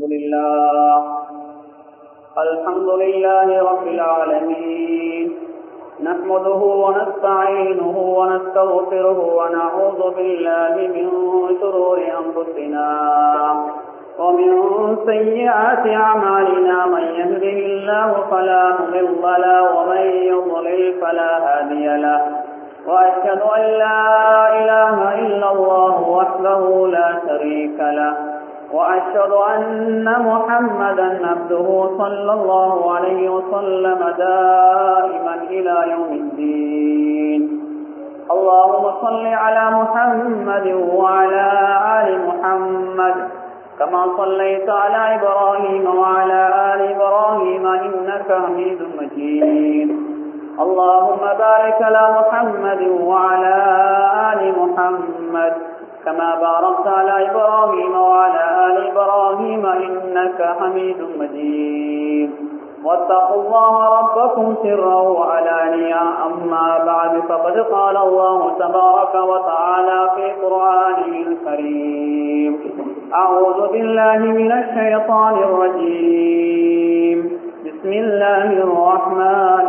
الحمد لله رب العالمين نحمده ونستعينه ونستغفره ونعوذ بالله من شرور أنفسنا ومن سيئات أعمالنا من يهده الله فلا مضل له ومن يضلل فلا هادي له وأشهد أن لا إله إلا الله وحده لا شريك له وأشهد أن محمدا عبده صلى الله عليه وسلم دائما إلى يوم الدين اللهم صل على محمد وعلى آل محمد كما صليت على إبراهيم وعلى آل إبراهيم إنك حميد مجيد اللهم بارك على محمد وعلى آل محمد كما باركت على إبراهيم وعلى آل إبراهيم إنك حميد مجيد واتقوا الله ربكم سرا وعلانيا أما بعد فقد قال الله تبارك وتعالى في قرآنه الكريم أعوذ بالله من الشيطان الرجيم بسم الله الرحمن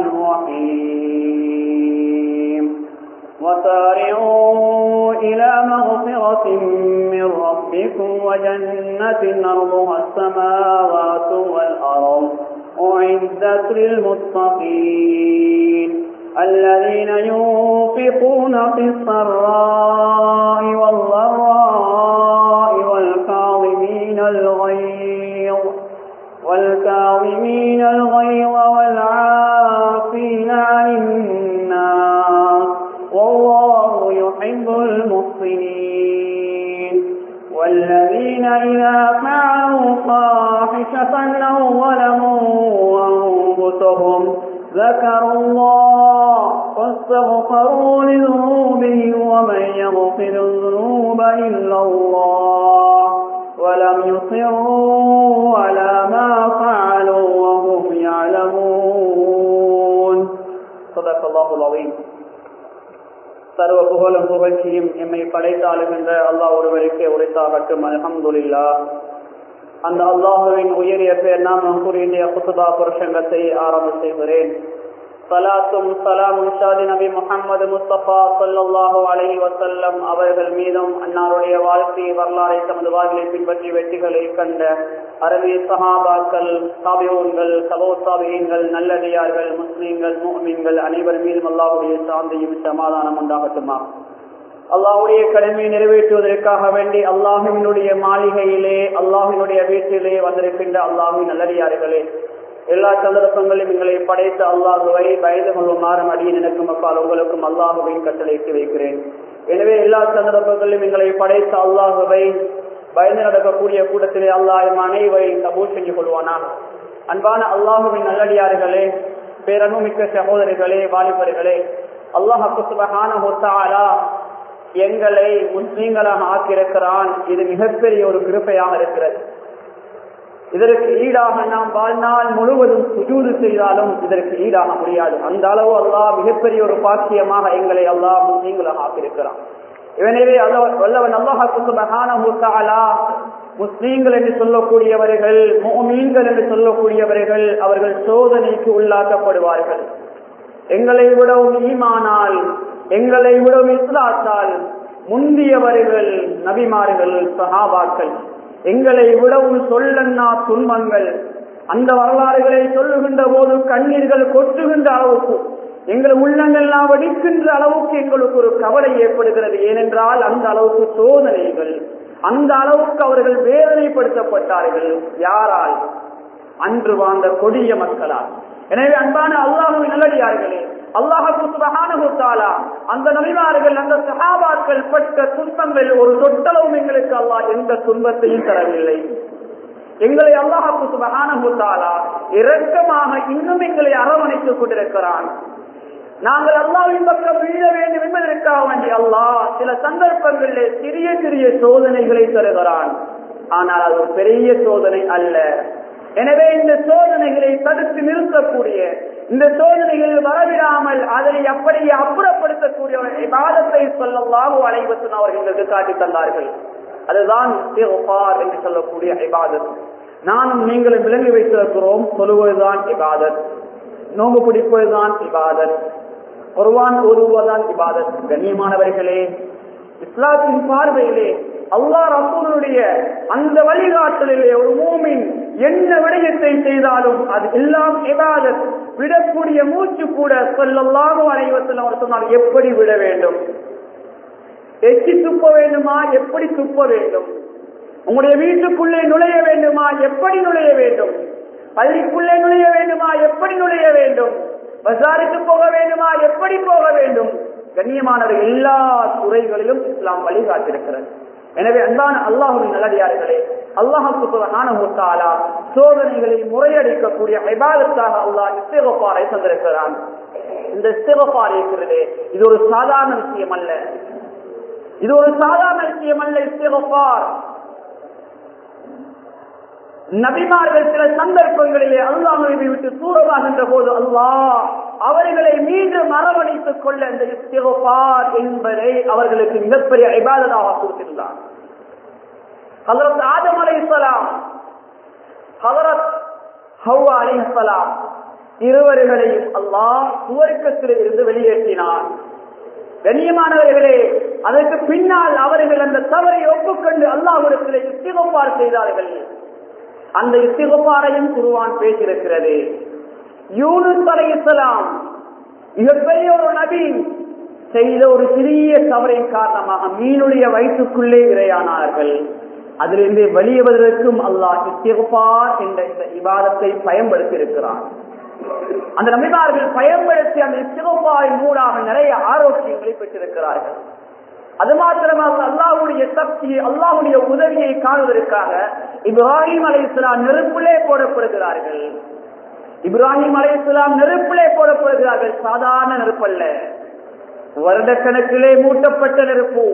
الرحيم وسارعوا إلى مغفرة من ربكم وجنة أرضها السماوات والأرض أعدت للمتقين الذين ينفقون في السراء والضراء والكاظمين الغيظ والعافين عن الناس والله يحب المحسنين والذين إذا فعلوا فاحشة أو ظلموا أنفسهم ذكروا الله فاستغفروا لذنوبهم ومن يغفر الذنوب إلا الله ولم يصروا على ما فعلوا وهم يعلمون صدق الله العظيم. சர்வ புகழும் புகழ்ச்சியும் எம்மை படைத்தாளுகின்ற அல்லாஹ் ஒருவருக்கே உரைத்தாகட்டும். அல்ஹம்துலில்லாஹ். அந்த அல்லாஹுவின் உயரிய பேர் நாம் கூறிய குத்பா பிரசங்கத்தை ஆரம்ப செய்கிறேன். சலாத்தும் சலாமும் ஷாதி நபி முஹம்மது முஸ்தபா ஸல்லல்லாஹு அலைஹி வஸல்லம் அவர்கள் மீதும் அன்னாருடைய வாழ்க்கை வரலாறை தமது வாழ்வை பின்பற்றி வெற்றிகளை கண்ட அரபி சஹாபாக்கள், தாபிஊன்கள், தபூ தாபிஈன்கள், நல்லடியார்கள், முஸ்லிம்கள், முஃமின்கள் அனைவர் மீதும் அல்லாஹ்வுடைய சாந்தியும் சமாதானம் உண்டாகட்டுமா. அல்லாஹ்வுடைய கடமையை நிறைவேற்றுவதற்காக வேண்டி அல்லாஹ்வினுடைய மாளிகையிலே, அல்லாஹ்வினுடைய வீட்டிலே வந்திருக்கின்ற அல்லாஹ்வின் நல்லடியார்களே, எல்லா சந்தர்ப்பங்களிலும் எங்களை படைத்த அல்லாஹுவை பயந்து கொள்ளுமாறு அடியேன் எனக்கும் அப்பால் உங்களுக்கும் அல்லாஹுவின் கட்டளைக்கு வைக்கிறேன். எனவே எல்லா சந்தர்ப்பங்களிலும் எங்களை படைத்த அல்லாஹுவை பயந்து நடக்கக்கூடிய கூட்டத்திலே அல்லாஹ் அனைவரையும் கபூல் செஞ்சு கொள்வானா. அன்பான அல்லாஹுவின் நல்லடியார்களே, பேரன்புமிக்க சகோதரர்களே, வாலிபர்களே, அல்லாஹ் சுப்ஹானஹு வ தஆலா எங்களை முஸ்லிம்களாக ஆக்கியிருக்கிறான். இது மிகப்பெரிய ஒரு கிருபையாக இருக்கிறது. இதற்கு ஈடாக நாம் வாழ்நாள் முழுவதும் சுஜூது செய்தாலும் இதற்கு ஈடாக முடியாது. அந்த அளவு அல்லாஹ் மிகப்பெரிய ஒரு பாக்கியமாக எங்களை அல்லாஹ் முஸ்லிம்களாக ஆக்கியிருக்கிறான். எனவே வல்லவன் அல்லாஹ் சுப்ஹானஹு வ தஆலா முஸ்லிம்கள் என்று சொல்லக்கூடியவர்கள், முஃமின்கள் என்று சொல்லக்கூடியவர்கள் அவர்கள் சோதனைக்கு உள்ளாக்கப்படுவார்கள். எங்களை விடவும் ஈமானால், எங்களை விடவும் இஸ்லாத்தால் முந்தியவர்கள் நபிமார்கள், சஹாபாக்கள். எங்களை விடவும் சொல்லன்னா துன்பங்கள், அந்த வரலாறுகளை சொல்லுகின்ற போது கண்ணீர்கள் கொட்டுகின்ற அளவுக்கு, எங்கள் உள்ளங்கள்லாம் வடிக்கின்ற அளவுக்கு எங்களுக்கு ஒரு கவலை ஏற்படுகிறது. ஏனென்றால் அந்த அளவுக்கு சோதனைகள், அந்த அளவுக்கு அவர்கள் வேதனைப்படுத்தப்பட்டார்கள். யாரால்? அன்று வாழ்ந்த கொடிய மக்களால். எனவே அன்பான அல்லாஹ்வின் நல்லடியார்களே, அல்லாஹ் சுப்ஹானஹு வ தஆலா அந்த நபிமார்கள், அந்த சஹாபாக்கள் பட்ட துன்பங்கள் ஒரு சொட்டளவும் எங்களுக்கு அல்லாஹ் எந்த துன்பத்தையும் தரவில்லை. எங்களை அல்லாஹ் சுப்ஹானஹு வ தஆலா இரக்கமாக இன்னும் எங்களை அரவணைத்துக் கொண்டிருக்கிறான். நாங்கள் அல்லாஹ்வின் பக்கம் வீழ வேண்டும் என்பதற்காக வேண்டி அல்லாஹ் சில சந்தர்ப்பங்களிலே சிறிய சிறிய சோதனைகளை தருகிறான். ஆனால் அது ஒரு பெரிய சோதனை அல்ல. எனவே இந்த சோதனைகளை தடுத்து நிறுத்தக்கூடிய, இந்த சோதனைகள் வரவிடாமல் அதை அப்படியே அப்புறப்படுத்தக்கூடிய இபாதத்தை ஸல்லல்லாஹு அலைஹி வஸல்லம் அவர்கள் காட்டி தந்தார்கள். அதுதான் இஸ்திக்ஃபார் என்று சொல்லக்கூடிய இபாதத். நானும் நீங்களும் விளங்கி வைத்திருக்கிறோம். தொழுவதுதான் இபாதத், நோம்பு பிடிப்பதுதான் இபாதத், குர்ஆன் ஓதுவதுதான் இபாதத். கண்ணியமானவர்களே, இஸ்லாத்தின் பார்வையிலே அல்லாஹ் ரசூலுடைய அந்த வழிகாட்டலிலே ஒரு மூமின் என்ன விடயத்தை செய்தாலும் அது எல்லாம் இபாதத். விடக்கூடிய மூச்சு கூட ஸல்லல்லாஹு அலைஹி வஸல்லம் அவர் சொன்னார், எப்படி விட வேண்டும், எச்சி துப்ப வேண்டுமா, எப்படி துப்ப வேண்டும், உங்களுடைய வீட்டுக்குள்ளே நுழைய வேண்டுமா, எப்படி நுழைய வேண்டும், பள்ளிக்குள்ளே நுழைய வேண்டுமா, எப்படி நுழைய வேண்டும், பஜாருக்கு போக வேண்டுமா, எப்படி போக வேண்டும். கண்ணியமானவர் எல்லா துறைகளிலும் இஸ்லாம் வழிகாட்டிருக்கிறது. எனவே அன்பான அல்லாஹ்வின் நல்லடியார்களே, அல்லாஹ் சுப்ஹானஹு வ தஆலா சோதனைகளை முறையடிக்கக்கூடிய இபாதத்தாக அல்லாஹ் இஸ்திக்ஃபாரை தந்திருக்கிறான். இந்த இஸ்திக்ஃபார் இருக்கிறதே, இது ஒரு சாதாரண விஷயம் அல்ல, இது ஒரு சாதாரண விஷயம் அல்ல. இஸ்திக்ஃபார் நபிமார்கள் சில சந்தர்ப்பங்களிலே அல்லாஹ்வை விட்டு தூரமாகின்ற போது அல்லாஹ் அவர்களை மீண்டும் அரவணைத்துக் கொள்ள இந்த இஸ்திக்ஃபார் என்பதை அவர்களுக்கு மிகப்பெரிய இபாதத்தாக கொடுத்திருந்தார். ஹஜ்ரத் ஆதம் அலைஹிஸ்ஸலாம், ஹஜ்ரத் ஹவ்வா அலைஹிஸ்ஸலாம் இருவர்களையும் அல்லாஹ் சுவர்க்கத்தில் இருந்து வெளியேற்றினார். கண்ணியமானவர்களே, அதற்கு பின்னால் அவர்கள் அந்த தவறை ஒப்புக்கொண்டு அல்லாஹ்விடத்தில் இஸ்திக்ஃபார் செய்தார்கள். அந்த இஸ்திக்ஃபாரையும் குர்ஆன் பேசியிருக்கிறது. யூனுஸ் அலைஹிஸ்ஸலாம் மிகப்பெரிய ஒரு நபி செய்த ஒரு சிறிய தவறின் காரணமாக மீனுடைய வயிற்றுக்குள்ளே இரையானார்கள். அதிலிருந்து வெளியேறுவதற்கும் அல்லாஹ் இஸ்திக்ஃபார் என்ற இந்த இபாதத்தை பயன்படுத்தி இருக்கிறார். அந்த நபிமார்கள் பயன்படுத்தி அந்த இஸ்திக்ஃபாரின் மூலமாக நிறைய ஆரோக்கியங்களை பெற்றிருக்கிறார்கள். அது மாத்திரமாக அல்லாஹ்வுடைய சக்தியை, அல்லாஹ்வுடைய உதவியை காணுவதற்காக இப்ராஹிம் அலைஹிஸ்ஸலாம் நெருப்பிலே போடப்படுகிறார்கள். இப்ராஹிம் அலைஹிஸ்ஸலாம் நெருப்பிலே போடப்படுகிறார்கள். சாதாரண நெருப்பல்ல, வருடக்கணக்கிலே மூட்டப்பட்ட நெருப்பு.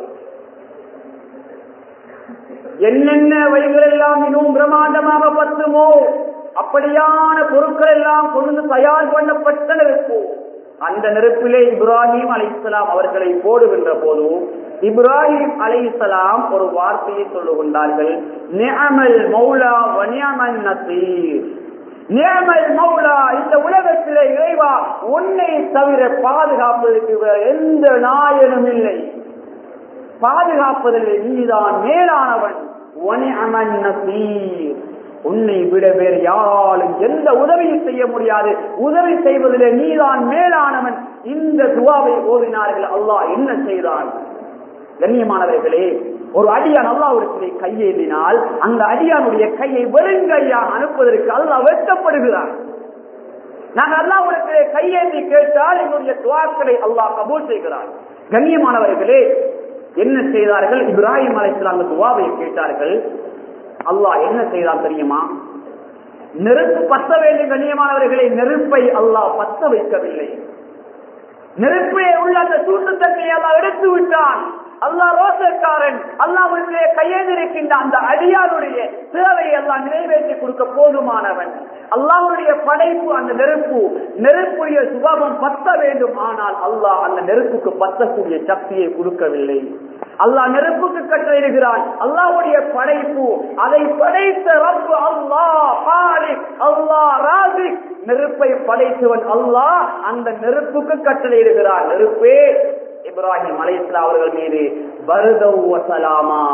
என்னென்ன வழிகள் எல்லாம் மிகவும் பிரமாண்டமாக பத்துமோ அப்படியான பொருட்கள் எல்லாம் கொண்டு தயார் பண்ணப்பட்ட நெருப்பு. அந்த நெருப்பிலே இப்ராஹிம் அலைஹிஸ்ஸலாம் அவர்களை போடுகின்ற போது இப்ராஹிம் அலைஹிஸ்ஸலாம் ஒரு வார்த்தையை சொல்லுகின்றார்கள், நிஅமல் மௌலா வ நிஅமன் நஸீர். நிஅமல் மௌலா, இந்த உலகத்திலே இறைவா உன்னை தவிர பாதுகாப்பதற்கு எந்த நாயனும் இல்லை, பாதுகாப்பதில் நீதான் மேலானவன். வ நிஅமன் நஸீர், உன்னை விட வேறு யாராலும் எந்த உதவியும் செய்ய முடியாது, உதவி செய்வதிலே நீதான் மேலானவன். இந்த துஆவை ஓதினார்கள். அல்லாஹ் என்ன செய்தான்? கண்ணியமானவர்களே, ஒரு அடியான் அல்லாஹ்விடத்திலே கையேந்தினால் அந்த அடியானுடைய கையை வெறுங்கையாக அனுப்புவதற்கு அல்லாஹ் வெட்டப்படுகிறான். நாங்கள் அல்லாஹ்விடத்திலே கையேந்தி கேட்டால் என்னுடைய துஆக்களை அல்லாஹ் கபூல் செய்கிறான். கண்ணியமானவர்களே, என்ன செய்தார்கள்? இப்ராஹிம் அலைஹிஸ்ஸலாம் அந்த துஆவை கேட்டார்கள். அல்லாஹ் என்ன செய்தான் தெரியுமா? நெருப்பு பத்த வேண்டும். கண்ணியமானவர்களை, நெருப்பை அல்லாஹ் பத்த வைக்கவில்லை. நெருப்பே உள்ள அந்த சூட்டுத்தன்மையை அல்லாஹ் எடுத்து விட்டான். அல்லாஹ் ரோசக்காரன். அல்லாஹ்விடத்திலே கையேந்திருக்கின்ற அந்த அடியாருடைய தேவையை அல்லாஹ் நிறைவேற்றி கொடுக்க போதுமானவன். அல்லாஹ்வுடைய படைப்பு அந்த நெருப்பு, நெருப்புடைய சுபாவம் பத்த வேண்டும். ஆனால் அல்லாஹ் அந்த நெருப்புக்கு பத்தக்கூடிய சக்தியை கொடுக்கவில்லை. அல்லாஹ் நெருப்புக்கு கட்டளையிடுகிறான். அல்லாஹ்வுடைய படைப்பு, அதை படைத்த ரப்பு அல்லாஹ், காலிக் அல்லாஹ், ராசிக், நெருப்பை படைத்தவன் அல்லாஹ் அந்த நெருப்புக்கு கட்டளையிடுகிறான். நெருப்பே இப்ராஹிம் அலைஹிஸ்ஸலாம் அவர்கள் மீது பர்தவ் வ ஸலாமா,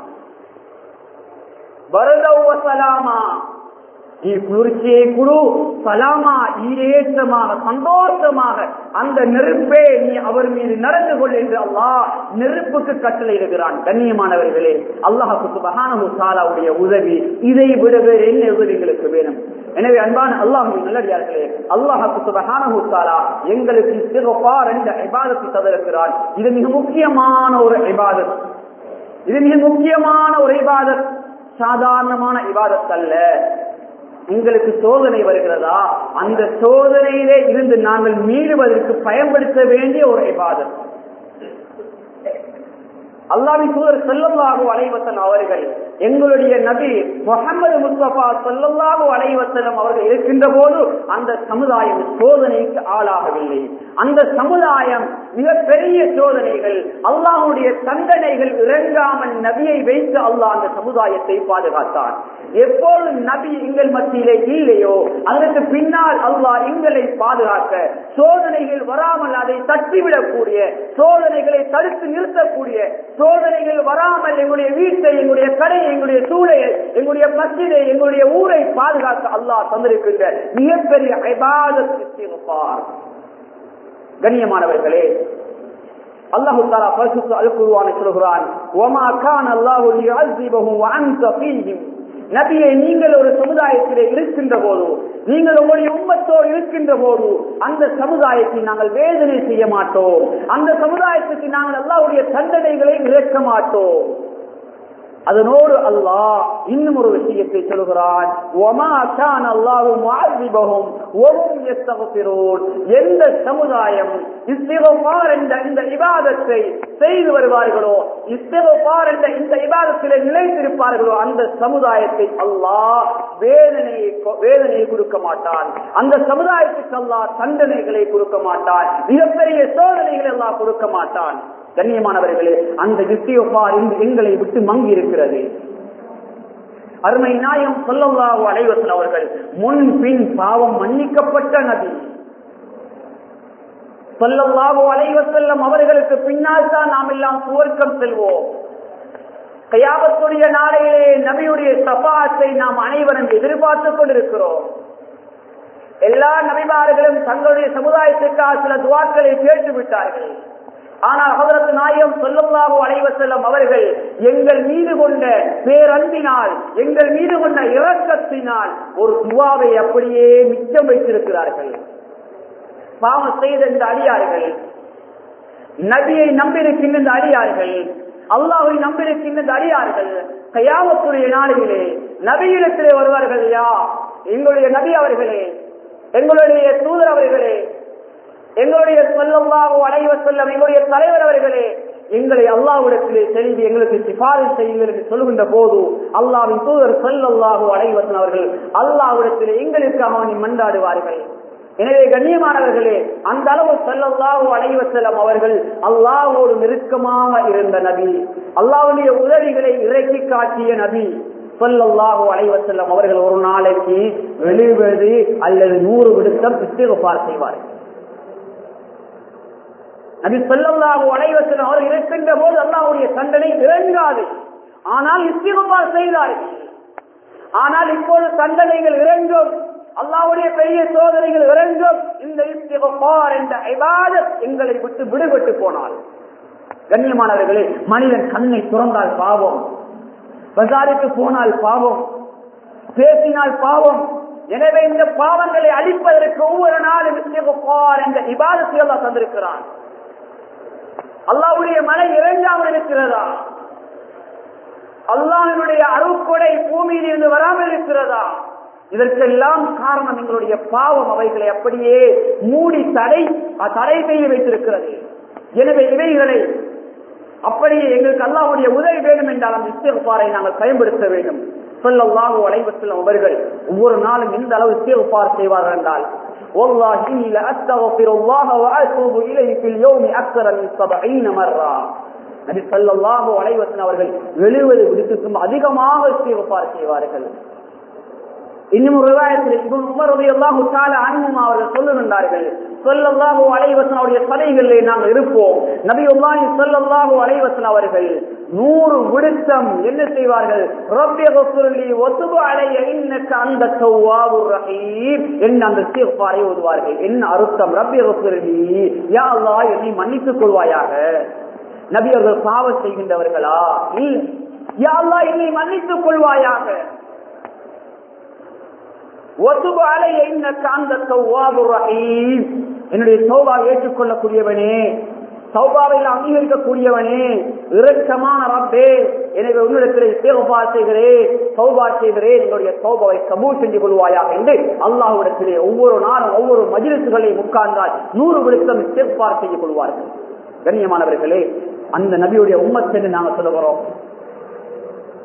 பர்தவ் வ ஸலாமா, நீ குளிர்ச்சியை குழு, சலாமா ஈரேற்றமாக சந்தோஷமாக அந்த நெருப்பே நீ அவர் மீது நடந்து கொள் என்று அல்லாஹ் நெருப்புக்கு கட்டளையிடுகிறான். கண்ணியமானவர்களே, அல்லாஹ் சுப்ஹானஹு வ தஆலாவுடைய உதவி இதை விட வேறு என்ன உதவிகளுக்கு வேணும்? எனவே அன்பான அல்லாஹ்வின் நல்லடியார்களே, அல்லாஹ் சுப்ஹானஹு வ தஆலா எங்களுக்கு இஸ்திக்ஃபார் என்ற இபாதத்தை தந்திருக்கிறார். இது மிக முக்கியமான ஒரு இபாதத். இது மிக முக்கியமான ஒரு இபாதத், சாதாரணமான இபாதத் அல்ல. உங்களுக்கு சோதனை வருகிறதா, அந்த சோதனையிலே இருந்து நாங்கள் மீளுவதற்கு பயன்படுத்த வேண்டிய ஒரு இபாதத். அல்லாஹ்வின் தூதர் ஸல்லல்லாஹு அலைஹி வஸல்லம் அவர்கள் எங்களுடைய நபி முஹம்மது முஸ்தபா ஸல்லல்லாஹு அலைஹி வஸல்லம் அவர்கள் இருக்கின்ற போது அந்த சமுதாயம் சோதனைக்கு ஆளாகவில்லை. அந்த சமுதாயம் மிகப்பெரிய சோதனைகள், அல்லாஹ்வுடைய தண்டனைகள் இறங்காமல் நபியை வைத்து அல்லாஹ் அந்த சமுதாயத்தை பாதுகாத்தான். எப்போது நபி எங்கள் மத்தியிலே இல்லையோ அதற்கு பின்னால் அல்லாஹ் எங்களை பாதுகாக்க, சோதனைகள் வராமல் அதை தட்டிவிடக்கூடிய, சோதனைகளை தடுத்து நிறுத்தக்கூடிய, சோதனைகள் வராமல் எங்களுடைய வீட்டை, எங்களுடைய கடை, எங்களுடைய சூழலை, எங்களுடைய மஸ்ஜிதை, எங்களுடைய ஊரை பாதுகாக்க அல்லாஹ் தந்திருக்கின்ற மிகப்பெரிய இபாதத் இஸ்திக்ஃபார். கண்ணியமானவர்களே, அல்லாஹ் தஆலா பரிசுத்த அல் குர்ஆனில் சொல்கிறான், வமா கான அல்லாஹு லியுஅஸிபஹும் வ அன்த ஃபீஹிம். நபியே, நீங்கள் ஒரு சமுதாயத்திலே இருக்கின்ற போது, நீங்கள் உங்களுடைய உம்மத்தோடு இருக்கின்ற போது அந்த சமுதாயத்தை நாங்கள் வேதனை செய்ய மாட்டோம், அந்த சமுதாயத்துக்கு நாங்கள் அல்லாஹ்வுடைய தண்டனைகளை இறக்க மாட்டோம். அதனோடு அல்லாஹ் இன்னும் ஒரு விஷயத்தை சொல்கிறான், வமா கான அல்லாஹு முஅஸிபஹும் வ ஹும் யஸ்தக்ஃபிரூன். எந்த சமுதாயம் இஸ்திக்ஃபார் என்ற இந்த இபாதத்தை செய்து வருவார்களோ, இஸ்திக்ஃபார் என்ற இந்த இபாதத்திலே நிலைத்திருப்பார்களோ, அந்த சமுதாயத்தை அல்லாஹ் வேதனையை கொடுக்க மாட்டான். அந்த சமுதாயத்துக்கு அல்லாஹ் தண்டனைகளை கொடுக்க மாட்டான், மிகப்பெரிய சோதனைகளை அல்லாஹ் கொடுக்க மாட்டான். கண்ணியமானவர்களே, அந்த இஸ்திக்ஃபார் எங்களை விட்டு மங்கி இருக்கிறது. அருமை நாயகம் ஸல்லல்லாஹு அலைஹி வஸல்லம் அவர்கள் முன் பின் பாவம் மன்னிக்கப்பட்ட நபி. ஸல்லல்லாஹு அலைஹி வஸல்லம் அவர்களுக்கு பின்னால் தான் நாம் எல்லாம் சுவர்க்கம் செல்வோம். கியாமத்துடைய நாளையிலே நபியுடைய ஷஃபாஅத்தை நாம் அனைவரும் எதிர்பார்த்துக் கொண்டிருக்கிறோம். எல்லா நபிமார்களும் தங்களுடைய சமுதாயத்திற்காக சில துஆக்களை கேட்டு விட்டார்கள். ஆனால் ஹஜ்ரத் நாயகம் ஸல்லல்லாஹு அலைஹி வஸல்லம் அவர்கள் எங்கள் மீது கொண்ட பேரன்பினால், எங்கள் மீது கொண்ட இரக்கத்தினால் ஒரு துஆவை அப்படியே மிச்சம் வைத்திருக்கிறார்கள். பாவம் செய்த இந்த அடியார்கள், நபியை நம்பியிருக்கின்ற இந்த அடியார்கள், அல்லாஹ்வை நம்பியிருக்கின்ற இந்த அடியார்கள் கியாமத்துடைய நாளிலே நபியிடத்திலே வருவார்கள். யா எங்களுடைய நபி அவர்களே, எங்களுடைய தூதர் அவர்களே, எங்களுடைய ஸல்லல்லாஹு அலைஹி வஸல்லம் எங்களுடைய தலைவர் அவர்களே, எங்களை அல்லாஹ்விடத்திலே செல்வி எங்களுக்கு சிபாரிஷ் செய்யுங்கள் என்று சொல்கின்ற போது அல்லாஹ்வின் தூதர் ஸல்லல்லாஹு அலைஹி வஸல்லம் அவர்கள் அல்லாஹ்விடத்திலே எங்களுக்காக மன்றாடுவார்கள். எனவே கண்ணியமானவர்களே, அந்த அளவு ஸல்லல்லாஹு அலைஹி வஸல்லம் அவர்கள் அல்லாஹ்வோடு நெருக்கமாக இருந்த நபி, அல்லாஹ்வுடைய உதவிகளை இறக்கி காட்டிய நபி ஸல்லல்லாஹு அலைஹி வஸல்லம் அவர்கள் ஒரு நாளைக்கு 70 அல்லது 100 விடுத்தம் இஸ்திக்ஃபார் செய்வார்கள். நபி ஸல்லல்லாஹு அலைஹி வஸல்லம் அவர்கள் இருக்கின்ற போது அல்லாஹ்வுடைய தண்டனை இறங்காது, ஆனால் இஸ்திக்ஃபார் செய்தார்கள். ஆனால் இப்போது தண்டனைகள் இறங்கும், அல்லாஹ்வுடைய பெரிய சோதனைகள் இறங்கும். இந்த இஸ்திக்ஃபார் என்ற இபாதத் எங்களை விட்டு விடுபட்டு போனால், கண்ணியமானவர்களே, மனிதன் கண்ணை துறந்தால் பாவம், பஜாருக்கு போனால் பாவம், பேசினால் பாவம். எனவே இந்த பாவங்களை அழிப்பதற்கு ஒவ்வொரு நாளும் இஸ்திக்ஃபார் என்ற இபாதத்தை அல்லாஹ் தந்திருக்கிறான். அல்லாஹ்வுடைய மழை இறங்காமல் இருக்கிறதா? அல்லாஹ்வுடைய அருட்கொடை பூமியில் இருந்து வராமல் இருக்கிறதா? இதற்கெல்லாம் காரணம் எங்களுடைய பாவம் அவைகளை அப்படியே மூடி தடை செய்ய வைத்திருக்கிறது. எனவே இவைகளை அப்படியே எங்களுக்கு அல்லாஹ்வுடைய உதவி வேண்டும் என்றால் அந்த இஸ்திக்ஃபாரை நாங்கள் பயன்படுத்த வேண்டும். ஸல்லல்லாஹு அலைஹி வஸல்லம் அவர்கள் ஒவ்வொரு நாளும் எந்த அளவு இஸ்திக்ஃபார் செய்வார்கள் என்றால், வல்லாஹி லா அஸ்தக்ஃபிருல்லாஹ வ அத்தூபு இலைஹி ஃபில் யௌமி அக்ஸர மின் 70 மர்ரா. நபி ஸல்லல்லாஹு அலைஹி வஸல்லம் அவர்கள் 70 விடுத்துக்கும் அதிகமாக இஸ்திக்ஃபார் செய்வார்கள். இன்னும் ஒரு ரிவாயத்தில் இப்னு உமர் ரலியல்லாஹு தஆலா அன்ஹுமா அவர்கள் சொல்லுகின்றார்கள், ஸல்லல்லாஹு அலைஹி வஸல்லம் அவருடைய சபைகளிலே நாங்கள் இருப்போம். நபியுல்லாஹி ஸல்லல்லாஹு அலைஹி வஸல்லம் அவர்கள் 100 விடுத்தம் என்ன செய்வார்கள்? ரப்பி கஃபிர்லி வ துப் அலைய இன்னக அன்த தவ்வாபுர் ரஹீம் என்ற அந்த இஸ்திக்ஃபாரை ஓதுவார்கள். என்ன அர்த்தம்? ரப்பி கஃபிர்லி, யா அல்லாஹ் என்னை மன்னித்துக் கொள்வாயாக. நபி அவர்கள் பாவம் செய்கின்றவர்களா? இல்லை. யா அல்லாஹ் என்னை மன்னித்துக் கொள்வாயாக. என்னுடைய தௌபாவை ஏற்றுக்கொள்ளக்கூடியவனே, தௌபாவை அங்கீகரிக்கக்கூடியவனே, இரக்கமான ரப்பே, எனவே உன்னிடத்திலே இஸ்திக்ஃபார் செய்கிறேன், தௌபா செய்கிறேன், என்னுடைய தௌபாவை கபூல் செஞ்சு கொள்வாயாக என்று அல்லாஹ்விடத்திலே ஒவ்வொரு நாளும் ஒவ்வொரு மஜ்லிஸ்களையும் உட்கார்ந்தால் 100 விடுத்தம் இஸ்திக்ஃபார் செய்து கொள்வார்கள். கண்ணியமானவர்களே, அந்த நபியுடைய உம்மத் என்று நாங்கள் சொல்லுகிறோம்.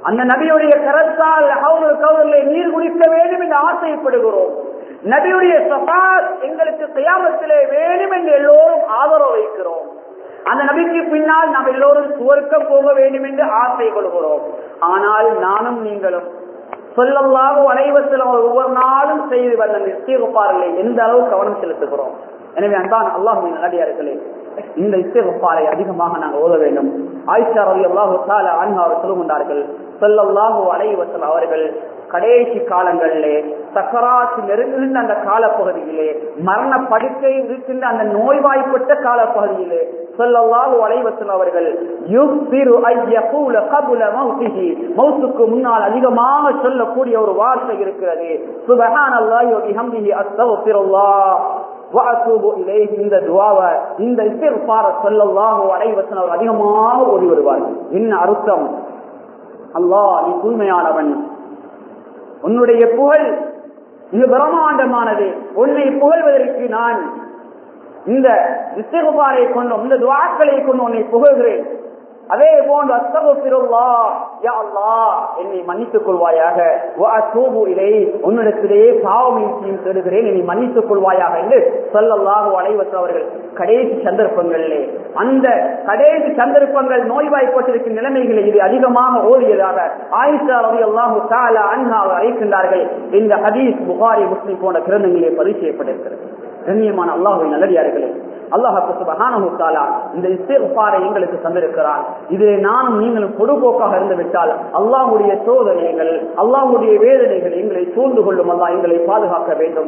அந்த நபியுடைய கரத்தால் ஹவுலுல் கௌதரிலே நீர் குடிக்க வேண்டும் என்று ஆசைப்படுகிறோம். நபியுடைய ஷஃபாத் எங்களுக்கு கியாமத்திலே வேண்டும் என்று எல்லோரும் ஆதரவு வைக்கிறோம். அந்த நபிக்கு பின்னால் நாம் எல்லோரும் சுவர்க்கம் போக வேண்டும் என்று ஆசை கொள்கிறோம். ஆனால் நானும் நீங்களும் ஸல்லல்லாஹு அலைஹி வஸல்லம் ஒவ்வொரு நாளும் செய்து வந்த இஸ்திக்ஃபாரிலே எந்த அளவு கவனம் செலுத்துகிறோம்? எனவே அன்பான அல்லாஹ்வின் நல்லடியார்களே, இந்த இஸ்திக்ஃபாரை அதிகமாக நாங்கள் ஓத வேண்டும். ஆயிஷா ரலியல்லாஹு தஆலா அன்ஹா அவர்கள் சொல்லுகின்றார்கள், ஸல்லல்லாஹு அலைஹி வஸல்லம் அவர்கள் கடைசி காலங்களிலே சக்கராத் நெருங்குகின்ற அந்த காலப்பகுதியிலே, மரண படுக்கை இருக்கின்ற அந்த நோய்வாய்ப்பட்ட காலப்பகுதியிலே ஸல்லல்லாஹு அலைஹி வஸல்லம் அவர்கள் யுக்பிரு அய்யகூல கப்ல மௌத்திஹி, மௌத்துக்கு முன்னால் அதிகமாக சொல்லக்கூடிய ஒரு வார்த்தை இருக்கிறது, சுப்ஹானல்லாஹி வ பிஹம்திஹி அஸ்தக்ஃபிருல்லாஹ் வ அத்தூபு இலைஹி. இந்த துஆவை, இந்த இஸ்திக்ஃபார ஸல்லல்லாஹு அலைஹி வஸல்லம் அவர்கள் அதிகமாக ஓதி வருவார்கள். என்ன அர்த்தம்? அல்லாஹ் நீ தூய்மையானவன், உன்னுடைய புகழ் மிக பிரமாண்டமானது, உன்னை புகழ்வதற்கு நான் இந்த இஸ்திக்ஃபாரை கொண்டு, இந்த துஆக்களை கொண்டு உன்னை புகழ்கிறேன். அதே போன்று அஸ்தக்ஃபிருல்லாஹ், யா அல்லாஹ் என்னை மன்னித்துக் கொள்வாயாக, வ அத்தூபு இலைஹி உன்னிடத்திலே பாவமன்னிப்பையும் தேடுகிறேன், என்னை மன்னித்துக் கொள்வாயாக என்று ஸல்லல்லாஹு அலைஹி வஸல்லம் அவர்கள் கடைசி சந்தர்ப்பங்களிலே, அந்த கடைசி சந்தர்ப்பங்கள் நோய்வாய்ப்பட்டிருக்கும் நிலைமைகளை இது அதிகமாக ஓடியதாக ஆயிஷா ரலியல்லாஹு தஆலா அன்ஹா அறிவிக்கின்றார்கள். இந்த ஹதீஸ் புகாரி, முஸ்லிம் போன்ற கிரந்தங்களிலே பதிவு செய்யப்பட்டிருக்கிறது. கண்ணியமான அல்லாஹ்வின் நல்லடியார்களே, அல்லாஹ் சுப்ஹானஹு வ தஆலா இந்த இஸ்திக்ஃபாரை எங்களுக்கு தந்திருக்கிறார். இதிலே நானும் நீங்களும் பொறுப்போக்காக இருந்து விட்டால் அல்லாஹ்வுடைய சோதனைகள், அல்லாஹ்வுடைய வேதனைகள் எங்களை சூழ்ந்து கொள்ளும். அல்லாஹ் எங்களை பாதுகாக்க வேண்டும்.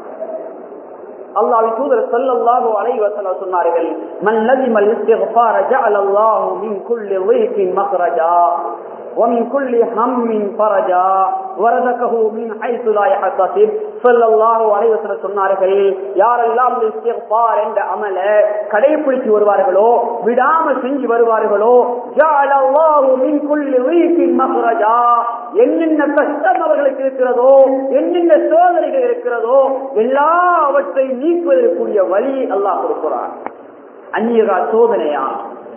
அல்லாஹ்வின் தூதர் ஸல்லல்லாஹு அலைஹி வஸல்லம் சொன்னார்கள், மன் லஸிமல் இஸ்திக்ஃபார ஜஅலல்லாஹு மின் குல்லி ضيقٍ மக்ரஜா ومن كل هم فرجا ورزقه من حيث لا يحتسب. ஸல்லல்லாஹு அலைஹி வஸல்லம் சொன்னார்கள், யாரெல்லாம் இஸ்திக்ஃபார் என்ற அமலை கடைபிடித்து வருவார்களோ, விடாமல் செஞ்சு வருவார்களோ, ஜஅலல்லாஹு மின் குல்லி ضيقٍ மக்ரஜா, என்னென்ன கஷ்டம் அவர்களுக்கு இருக்கிறதோ, என்னென்ன சோதனைகள் இருக்கிறதோ எல்லாவற்றை நீக்குவதற்குரிய வழி அல்லாஹ் கொடுக்கிறார். அந்நியரா சோதனையா?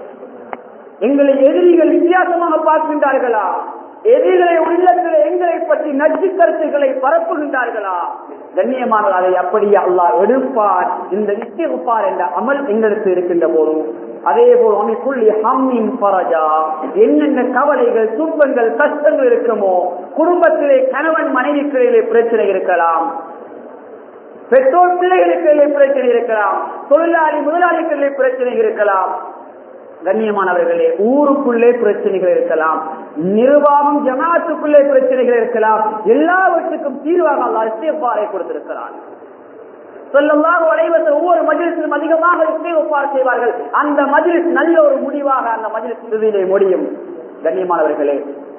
எங்களை எதிரிகள் வித்தியாசமாக பார்க்கின்றார்களா? எதிரிகளை உள்ளத்தில் எங்களை பற்றி நச்சு கருத்துக்களை பரப்புகின்றார்களா? கண்ணியமானது, அதை அப்படியே அல்லாஹ் எடுப்பார். இந்த இஸ்திக்ஃபார் என்ற அமல் எங்களுக்கு இருக்கின்ற போதும் அதே போல் உனக்குள்ளே ஹம்மின் ஃபரஜா, என்னென்ன கவலைகள், துன்பங்கள், கஷ்டங்கள் இருக்குமோ, குடும்பத்திலே கணவன் மனைவிகளிலே பிரச்சனை இருக்கலாம், பெற்றோர் பிள்ளைகளுக்கு பிரச்சனை இருக்கலாம், தொழிலாளி முதலாளிகளிலே பிரச்சனை இருக்கலாம், கண்ணியமானவர்களே ஊருக்குள்ளே பிரச்சனைகள் இருக்கலாம், நிர்வாகம் ஜமாத்துக்குள்ளே பிரச்சனைகள் இருக்கலாம். எல்லாவற்றுக்கும் தீர்வாக அல்லாஹ் இஸ்திக்ஃபாரை கொடுத்திருக்கிறார். ஸல்லல்லாஹு அலைஹி வஸல்லம் ஒவ்வொரு மஜ்லிஸிலும் அதிகமாக இஸ்திக்ஃபார் செய்வார்கள். அந்த மஜ்லிஸ் நல்ல ஒரு முடிவாக அந்த மஜ்லிஸ் இறுதியிலே முடியும். கண்ணியமானவர்களே,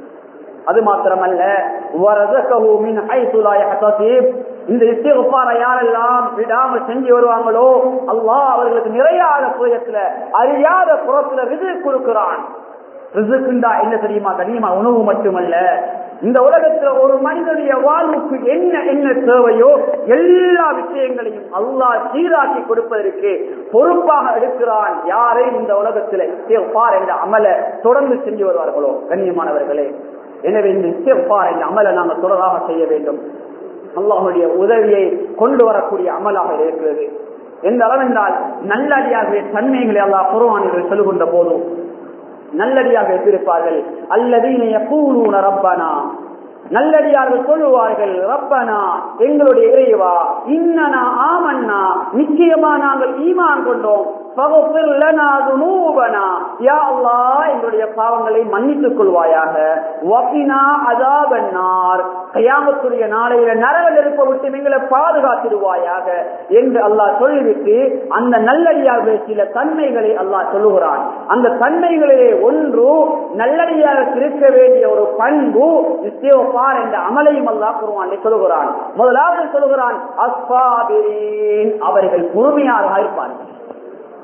அது மாத்திரமல்ல, வரஸகஹு மின் ஹைஸு லா யஹ்தஸிப், இந்த இஸ்திக்ஃபாரை யாரெல்லாம் விடாமல் செஞ்சு வருவாங்களோ அல்லாஹ் அவர்களுக்கு நிறையாத புயத்துல, அறியாத புறத்துல ரிஸ்க் கொடுக்கிறான். ரிஸ்க்ண்டா என்ன தெரியுமா? கண்ணியமா உணவு மட்டுமல்ல, இந்த உலகத்துல ஒரு மனிதனுடைய வாழ்வுக்கு என்ன என்ன தேவையோ எல்லா விஷயங்களையும் அல்லாஹ் சீராக்கி கொடுப்பதற்கு பொறுப்பாக எடுக்கிறான். யாரை இந்த உலகத்துல இஸ்திக்ஃபார் என்ற அமலை தொடர்ந்து செஞ்சு வருவார்களோ. கண்ணியமானவர்களே, எனவே இந்த இஸ்திக்ஃபார் என்ற அமலை நாங்கள் தொடராக செய்ய வேண்டும். அல்லாஹ்வுடைய உதவியை கொண்டு வரக்கூடிய அமலாக இருக்கிறது. எந்த அளவென்றால் நல்லடியாகவே தன்மைகளை அல்லாஹ் குர்ஆனில் சொல்லுகின்ற போதும் நல்லடியாக இருப்பார்கள். அல்லதீன யகூலூன ரப்பனா, நல்லடியார்கள் சொல்லுவார்கள், ரப்பனா எங்களுடைய இறைவா, இன்னனா ஆமன்னா நிச்சயமா நாங்கள் ஈமான் கொண்டோம், ஃபக்ஃபிர் லனா துனூபனா, யா அல்லாஹ் எங்களுடைய பாவங்களை மன்னித்துக் கொள்வாயாக, வகினா அஸாபன்னார் கியாமத்துடைய நாளையில நரக நெருப்பை விட்டு எங்களை பாதுகாத்திடுவாயாக என்று அல்லாஹ் சொல்லிவிட்டு அந்த நல்லடியார்கள் சில தன்மைகளை அல்லாஹ் சொல்லுகிறான். அந்த தன்மைகளிலே ஒன்று, நல்லடியாக இருக்க வேண்டிய ஒரு பண்பு இஸ்திக்ஃபார் என்ற அமலையும் அல்லாஹ் குர்ஆனில் சொல்லுகிறான். முதலாவது சொல்லுகிறான், அஸ்ஸாபிரீன், அவர்கள் பொறுமையாக இருப்பார்கள்.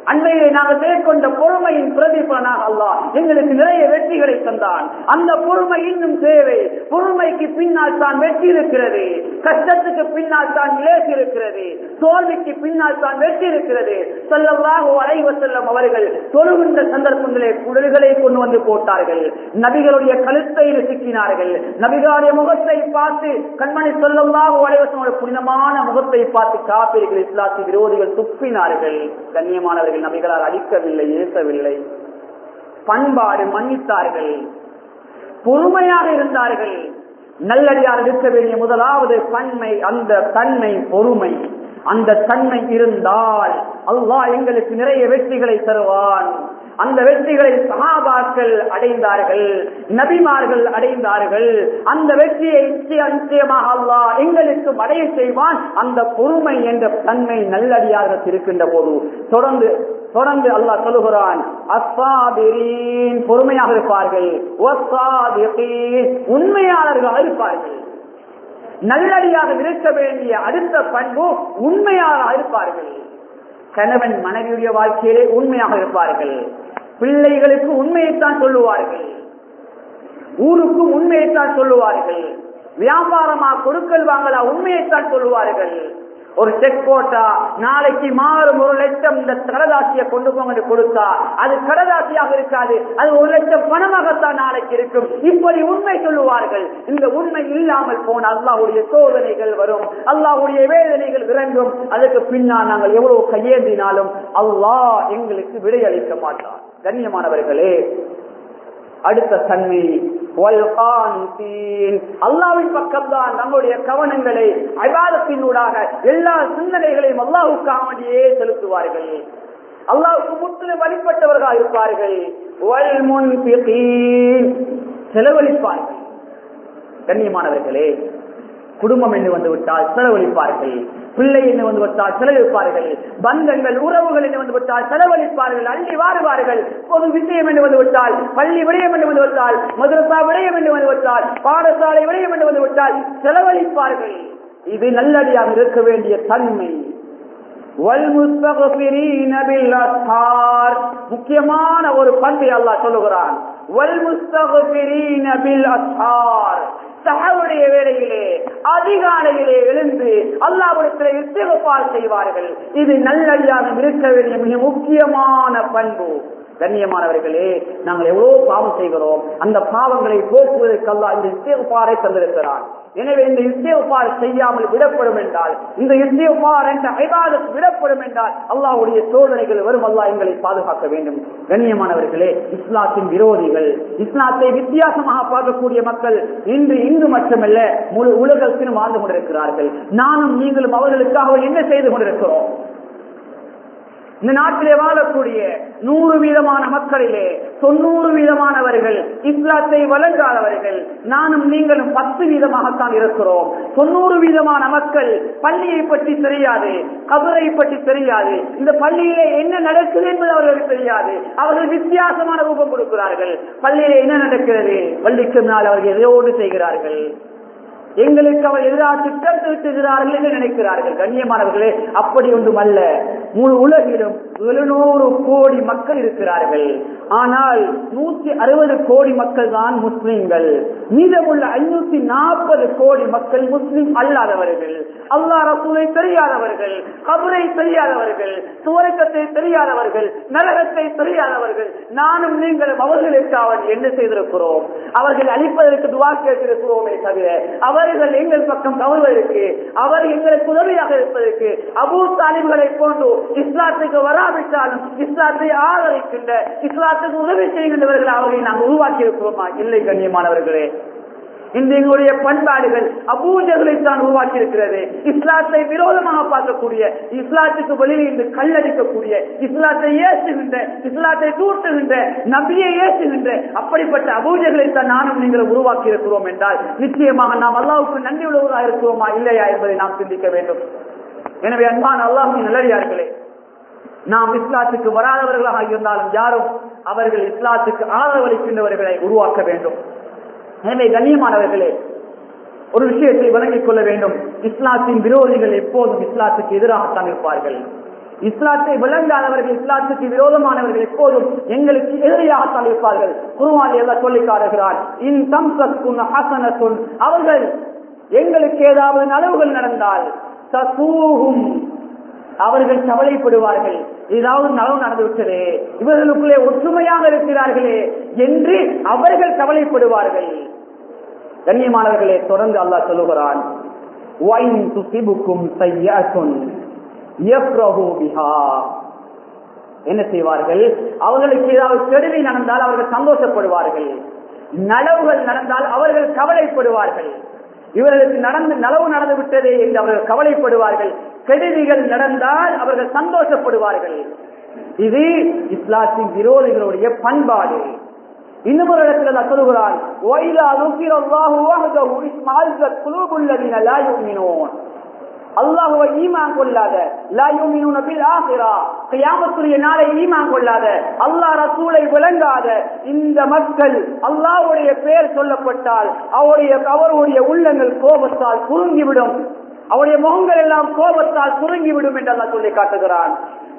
அன்றையிலே நாங்கள் மேற்கொண்ட பொறுமையின் பிரதிபலனாக அல்லாஹ் எங்களுக்கு நிறைய வெற்றிகளை தந்தான். அந்த பொறுமை இன்னும் தேவை. பொறுமைக்கு பின்னால் தான் வெற்றி இருக்கிறது. கஷ்டத்துக்கு பின்னால் தான் இலேசி இருக்கிறது. தோல்விக்கு பின்னால் தான் வெற்றி இருக்கிறது. ஸல்லல்லாஹு அலைஹி வஸல்லம் அவர்கள் தொழுகின்ற சந்தர்ப்பங்களே குடல்களை கொண்டு வந்து போட்டார்கள். நபிகளுடைய கழுத்தை சிக்கினார்கள். நபிகளுடைய முகத்தை பார்த்து கண்மணி ஸல்லல்லாஹு அலைஹி வஸல்லம் புனிதமான முகத்தை பார்த்து காபிர்கள் இஸ்லாத்தின் விரோதிகள் துப்பினார்கள். கண்ணியமானவர்கள், நபிகளால் அடிக்கவில்லை, ஏசவில்லை. பண்பாடு மன்னித்தார்கள், பொறுமையாக இருந்தார்கள். நல்லடியார் இருக்க வேண்டிய முதலாவது பன்மை அந்த தன்மை பொறுமை. அந்த தன்மை இருந்தால் அல்லாஹ் எங்களுக்கு நிறைய வெற்றிகளை தருவான். அந்த வெற்றிகளை சஹாபாக்கள் அடைந்தார்கள், நபிமார்கள் அடைந்தார்கள். அந்த வெற்றியை நிச்சயமாக அல்லாஹ் எங்களுக்கு அடைய செய்வான். அந்த பொறுமை என்ற தன்மை நல்லடியார்கள் இருக்கின்ற போது தொடர்ந்து அல்லாஹ் சொல்லுகிறான், அஸ்ஸாபிரீன் பொறுமையாக இருப்பார்கள், வஸ்ஸாதிகீன் உண்மையாளர்களாக இருப்பார்கள். நல்லடியாக இருக்க வேண்டிய அடுத்த பண்பு உண்மையாக இருப்பார்கள். கணவன் மனைவியுடைய வாழ்க்கையிலே உண்மையாக இருப்பார்கள். பிள்ளைகளுக்கு உண்மையைத்தான் சொல்லுவார்கள், ஊருக்கு உண்மையைத்தான் சொல்லுவார்கள். வியாபாரமா கொடுக்கல் வாங்கலா உண்மையைத்தான் சொல்லுவார்கள். ஒரு செக் போட்டா நாளைக்கு மாறும் 1 லட்சம் இந்த கடதாசியை கொண்டு போங்க கொடுத்தா அது கடதாசியாக இருக்காது, அது 1 லட்சம் பணமாகத்தான் நாளைக்கு இருக்கும். இப்படி உண்மை சொல்லுவார்கள். இந்த உண்மை இல்லாமல் போன அல்லாஹ்வுடைய சோதனைகள் வரும், அல்லாஹ்வுடைய வேதனைகள் இறங்கும். அதுக்கு பின்னால் நாங்கள் எவ்வளவு கையேந்தினாலும் அல்லாஹ் எங்களுக்கு விடையளிக்க மாட்டார். கண்ணியமானவர்களே, அடுத்த தன்மை அல்லாஹ்வின் பக்கம்தான் நம்முடைய கவனங்களை இபாதத்தினூடாக எல்லா சிந்தனைகளையும் அல்லாஹ்வுக்காக வேண்டியே செலுத்துவார்கள். அல்லாஹ்வுக்கு முற்றிலும் வழிபட்டவர்களாக இருப்பார்கள். செலவழிப்பார்கள். கண்ணியமானவர்களே, குடும்பம் என்று வந்து விட்டால் செலவழிப்பார்கள், பிள்ளை என்று வந்து விட்டால் செலவழிப்பார்கள், பந்தங்கள் உறவுகள் என்று வந்து விட்டால் செலவழிப்பார்கள், அள்ளி வாருவார்கள். பொது விஷயம் என்று வந்து விட்டால், பள்ளி விடயம் என்று வந்து விட்டால், மதரசா விடயம் என்று வந்து விட்டால், பாடசாலை விடயம் என்று வந்து விட்டால் செலவழிப்பார்கள். இது நல்லடியாக இருக்க வேண்டிய தன்மை. முக்கியமான ஒரு பண்பை அல்லாஹ் சொல்லுகிறான். சஹருடைய வேளையிலே அதிகாலையிலே எழுந்து அல்லாஹ்விடத்தில் இஸ்திக்ஃபார் செய்வார்கள். இது நல்லடியாக இருக்க வேண்டிய மிக முக்கியமான பண்பு. கண்ணியமானவர்களே, நாங்கள் எவ்வளவு பாவம் செய்கிறோம். அந்த பாவங்களை போக்குவதற்கு அல்லாஹ் இந்த இஸ்திக்ஃபாரை தந்திருக்கிறான். எனவே இந்த இஸ்திக்ஃபார் செய்யாமல் விடப்படும் என்றால், இந்த இஸ்திக்ஃபார் என்ற இபாதத் விடப்படும் என்றால் அல்லாஹ்வுடைய சோதனைகள் வரும். அல்லாஹ் எங்களை பாதுகாக்க வேண்டும். கண்ணியமானவர்களே, இஸ்லாத்தின் விரோதிகள், இஸ்லாத்தை வித்தியாசமாக பார்க்கக்கூடிய மக்கள் இன்று மட்டுமல்ல முழு உலகத்திலும் வாழ்ந்து கொண்டிருக்கிறார்கள். நானும் நீங்களும் அவர்களுக்காக என்ன செய்து கொண்டிருக்கிறோம்? இந்த நாட்டிலே வாழக்கூடிய 100% மக்களிலே 90% இஸ்லாத்தை வழங்காதவர்கள். நானும் நீங்களும் 10%தான் இருக்கிறோம். 90% மக்கள் பள்ளியை பற்றி தெரியாது, கபரை பற்றி தெரியாது, இந்த பள்ளியிலே என்ன நடக்குது என்பது அவர்களுக்கு தெரியாது. அவர்கள் வித்தியாசமான ரூபம் கொடுக்கிறார்கள். பள்ளியிலே என்ன நடக்கிறது, பள்ளிக்கு முன்னால் அவர்கள் எதையோடு செய்கிறார்கள், எங்களுக்கு அவர் எதிராக திட்டம் திருத்துகிறார்கள் என்று நினைக்கிறார்கள். கண்ணியமானவர்களே, அப்படி ஒன்றும் அல்ல. முழு உலகிலும் 700 கோடி மக்கள் இருக்கிறார்கள். ஆனால் 160 கோடி மக்கள் தான் முஸ்லிம்கள். மீதமுள்ள 540 கோடி மக்கள் முஸ்லிம் அல்லாதவர்கள், அல்லாஹ் ரசூலை தெரியாதவர்கள், கபரை தெரியாதவர்கள், சுவர்க்கத்தை தெரியாதவர்கள், நரகத்தை தெரியாதவர்கள். நானும் நீங்களும் அவர்களுக்காக என்ன செய்திருக்கிறோம்? அவர்கள் அழிப்பதற்கு துவா கேட்டிருக்கிறோமே தவிர அவர்கள் எங்கள் பக்கம் கவர்வதற்கு, அவர் எங்களுக்கு உதவியாக இருப்பதற்கு, அபூ தாலிப்களை போன்று இஸ்லாத்துக்கு வராவிட்டாலும் இஸ்லாத்தை ஆதரிக்கின்ற, இஸ்லாத்துக்கு உதவி செய்கின்றவர்கள் அவர்களை நாங்கள் உருவாக்கி இருக்கிறோமா? இல்லை. கண்ணியமானவர்களே, இந்த எங்களுடைய பண்பாடுகள் அபூ ஜஹலை தான் உருவாக்கி இருக்கிறது. இஸ்லாத்தை விரோதமாக பார்க்கக்கூடிய, இஸ்லாத்துக்கு வெளியிலிருந்து கல்லடிக்கக்கூடிய, இஸ்லாத்தை ஏசுகின்ற, இஸ்லாத்தை தூட்டுகின்ற, நபியை ஏசுகின்ற அப்படிப்பட்ட அபூ ஜஹலை தான் நானும் நீங்கள் உருவாக்கி இருக்கிறோம் என்றால் நிச்சயமாக நாம் அல்லாஹ்வுக்கு நன்றி உள்ளவர்களாக இருக்கிறோமா இல்லையா என்பதை நாம் சிந்திக்க வேண்டும். எனவே அன்பான அல்லாஹ்வின் நல்லடியார்களே, நாம் இஸ்லாத்துக்கு வராதவர்களாக இருந்தாலும் யாரும் அவர்கள் இஸ்லாத்துக்கு ஆதரவளிக்கின்றவர்களை உருவாக்க வேண்டும். எனவே கண்ணியமானவர்களே, ஒரு விஷயத்தை வழங்கிக் கொள்ள வேண்டும். இஸ்லாத்தின் விரோதிகள் எப்போதும் இஸ்லாத்துக்கு எதிராகத்தான் இருப்பார்கள். இஸ்லாத்தை விளங்காதவர்கள், இஸ்லாத்துக்கு விரோதமானவர்கள் எப்போதும் எங்களுக்கு எதிரியாகத்தான் இருப்பார்கள். குர்ஆனில் அல்லாஹ் சொல்லி காட்டுகிறான், இன் தம்சக்குன் ஹஸனத்துன், அவர்கள் எங்களுக்கு ஏதாவது நலவுகள் நடந்தால் தசூஹும், அவர்கள் கவலைப்படுவார்கள். ஏதாவது நலவு நடந்துவிட்டதே, இவர்களுக்குள்ளே ஒற்றுமையாக இருக்கிறார்களே என்று அவர்கள் கவலைப்படுவார்கள். கண்ணியமானவர்களே, தொடர்ந்து அல்லாஹ் சொல்லுகிறான், வைன் துசிபுக்கும் சய்யஅத்துன் யஃப்ரஹு பிஹா, என்ன செய்வார்கள்? அவர்களுக்கு ஏதாவது கெடுதி நடந்தால் அவர்கள் சந்தோஷப்படுவார்கள், நலவுகள் நடந்தால் அவர்கள் கவலைப்படுவார்கள். இவர்களுக்கு நலவு நடந்து விட்டதே என்று அவர்கள் கவலைப்படுவார்கள், கெடுதிகள் நடந்தால் அவர்கள் சந்தோஷப்படுவார்கள். இது இஸ்லாத்தின் விரோதிகளுடைய பண்பாடு. இன்னும் ஒரு இடத்துல அல்லாஹ் சொல்கிறான், வைலா ذكرallahu وحده اسمعت قلوب الذين لا يؤمنون, அல்லாஹ்வை ஈமான் கொள்ளாத, லா யுமினூன பில் ஆகிரா, கியாமத்துடைய நாளை ஈமான் கொள்ளாத, அல்லாஹ் ரசூலை விளங்காத இந்த மக்கள் அல்லாஹ்வுடைய பெயர் சொல்லப்பட்டால் அவருடைய உள்ளங்கள் கோபத்தால் சுருங்கிவிடும், அவருடைய முகங்கள் எல்லாம் கோபத்தால் சுருங்கிவிடும் என்று அல்லாஹ் சொல்லி காட்டுகிறான்.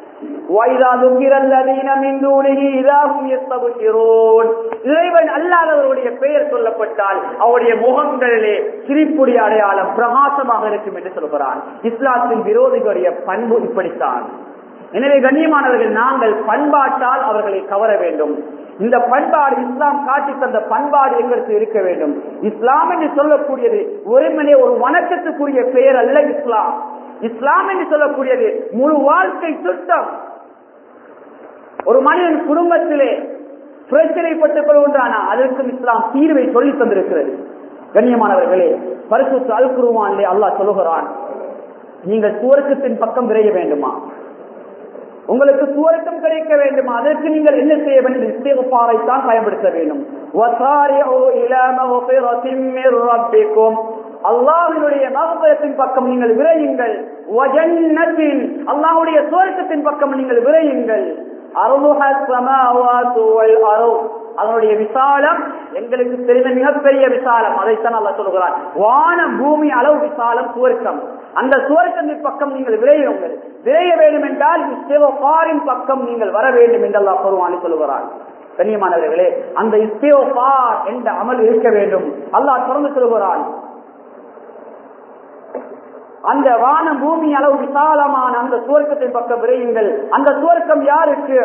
இறைவன் அல்லாதவருடைய பெயர் சொல்லப்பட்டால் அவருடைய முகங்களிலே சிரிப்புடைய அடையாளம் பிரகாசமாக இருக்கும் என்று சொல்கிறான். இஸ்லாத்தின் விரோதிகளுடைய பண்பு இப்படித்தான். எனவே கண்ணியமானவர்கள், நாங்கள் பண்பாட்டால் அவர்களை கவர வேண்டும். இந்த பண்பாடு இஸ்லாம் காட்டி தந்த பண்பாடு எங்களுக்கு இருக்க வேண்டும். இஸ்லாம் என்று சொல்லக்கூடியது ஒருமனே ஒரு வணக்கத்துக்குரிய பெயர் அல்ல. இஸ்லாம் என்று சொல்லக்கூடியது முழு வாழ்க்கை சுத்தம். ஒரு மனிதன் குடும்பத்திலே பிரச்சனைப்பட்டுக் கொள்கின்றானா அதற்கும் இஸ்லாம் தீர்வை சொல்லி தந்திருக்கிறது. கண்ணியமானவர்களே, பரிசுத்த அல் குர்ஆனிலே அல்லாஹ் சொல்லுகிறான், நீங்கள் சுவர்க்கத்தின் பக்கம் விரைய வேண்டுமா, உங்களுக்கு சுவர்க்கம் கிடைக்க வேண்டுமா, அதற்கு நீங்கள் என்ன செய்ய வேண்டும்? இஸ்திக்ஃபாரை தான் பயன்படுத்த வேண்டும். வஸாரிஉ இலா மக்ஃபிரத்தின் மிர் ரப்பிக்கும், அல்லாஹ்வுடைய மக்ஃபிரத்தின் பக்கம் நீங்கள் விரையுங்கள். வஜன்னத்தின், அல்லாஹ்வுடைய சுவர்க்கத்தின் பக்கம் நீங்கள் விரையுங்கள். அர்துஹா ஸமாவாத்து வல் அர்து, அதனுடைய விசாலம் எங்களுக்கு தெரிந்த மிகப்பெரிய விசாலம். அதைத்தான் அல்லாஹ் சொல்கிறான், வானம் பூமி அளவு விசாலம் சுவர்க்கம். அந்த சுவர்க்கத்தின் பக்கம் நீங்கள் விரையுங்கள். விரைய வேண்டும் என்றால் இஸ்திக்ஃபாரின் பக்கம் நீங்கள் வர வேண்டும் என்று அல்லாஹ் குர்ஆனில் சொல்கிறான். கண்ணியமானவர்களே, அந்த இஸ்திக்ஃபார் என்ற அமல் இருக்க வேண்டும். அல்லாஹ் தொடர்ந்து சொல்கிறான், அந்த வானம் பூமி அளவு விசாலமான அந்த சுவர்க்கத்தின் பக்கம் விரையுங்கள். அந்த சுவர்க்கம் யாருக்கு?